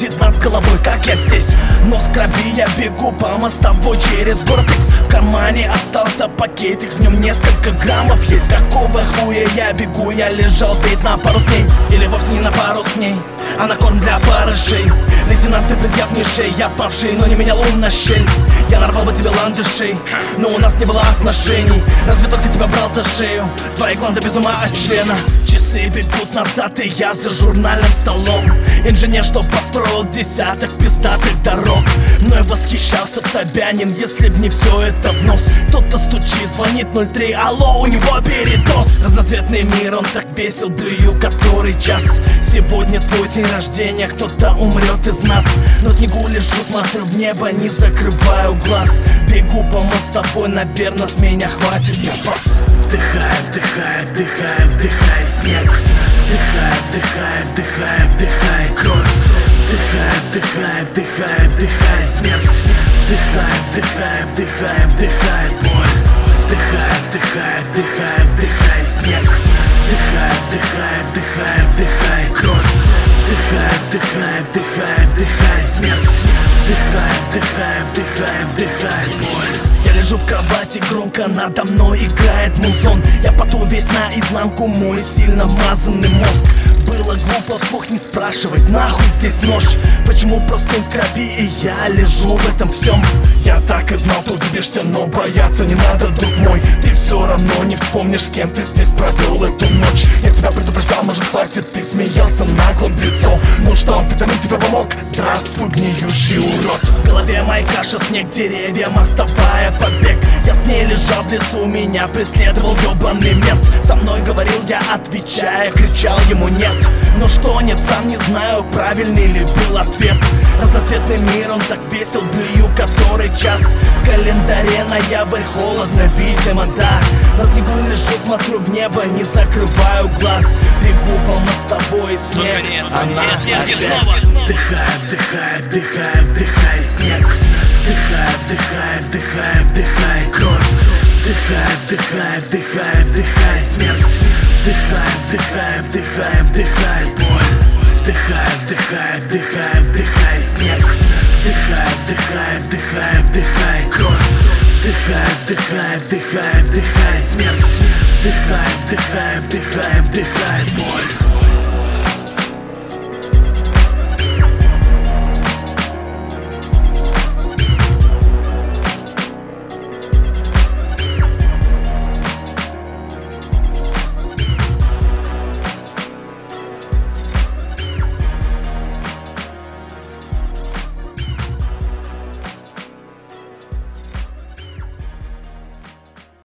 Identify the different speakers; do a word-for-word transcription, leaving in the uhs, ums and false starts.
Speaker 1: летит над головой, как я здесь. Нос в крови, я бегу по мостовой через город Икс. В кармане остался пакетик, в нем несколько граммов есть. Какого хуя я бегу, я лежал ведь на пару дней. Или вовсе не на пару дней, а на корм для барышей. Лейтенант, ты предъяв не шей, я павший, но не менял ум на щель. Я нарвал бы тебе ландышей, но у нас не было отношений. Разве только тебя брал за шею, твои гланды без ума от члена. Часы бегут назад, и я за журнальным столом. Инженер, что построил десяток пиздатых дорог. Мной восхищался Собянин, если б не все это в нос. Кто-то стучит, звонит ноль три, алло, у него передоз. Разноцветный мир, он так весел, блюю который час. Сегодня твой день рождения, кто-то умрет из нас. На снегу лежу, смотрю в небо, не закрываю глаз. Бегу по мостовой, наверное, с меня хватит, я пас. Вдыхай, вдыхай, вдыхай, вдыхай снег. Вдыхай, вдыхай, вдыхай, вдыхай кровь. Вдыхай, вдыхай, вдыхай, вдыхай смерть. Вдыхай, вдыхай, вдыхай, вдыхай боль. Вдыхай, вдыхай, вдыхай, вдыхай снег. Вдыхай, вдыхай, вдыхай, вдыхай кровь. Вдыхай, вдыхай, вдыхай, вдыхай смерть. Вдыхай, вдыхай, вдыхай, вдыхай боль. Я лежу в кровати, громко надо мной играет музон. Я поту весь наизнанку, мой сильно мазанный мозг. Было глупо вслух не спрашивать, нахуй здесь нож. Почему просто в крови, и я лежу в этом всем. Я так и знал, ты удивишься, но бояться не надо, друг мой. Ты все равно не вспомнишь, с кем ты здесь провел эту ночь. Я тебя предупреждал, может хватит, ты смеялся нагло в лицо. Ну что, витамин тебе помог? Здравствуй, гниющий урод. В голове моя каша, снег, деревья, мостовая, побег. Я с ней лежал в лесу, меня преследовал ёбаный мент. Со мной говорил я, отвечая, кричал ему нет. Но что нет, сам не знаю, правильный ли был ответ. Разноцветный мир, он так весел, блюю который час. В календаре ноябрь, холодно, видимо, да. На снегу лежу, смотрю в небо, не закрываю глаз. Бегу по мостовой, снег, она опять. Вдыхай, вдыхай, вдыхай, вдыхай снег. Вдыхай, вдыхай, вдыхай, вдыхай кровь. Вдыхай, вдыхай, вдыхай, вдыхай смерть. Вдыхай, вдыхай, вдыхай, вдыхай боль. Вдыхай, вдыхай, вдыхай, вдыхай снег. Вдыхай, вдыхай, вдыхай, вдыхай кровь. Вдыхай, вдыхай, вдыхай, вдыхай смерть. Вдыхай, вдыхай, вдыхай, вдыхай боль.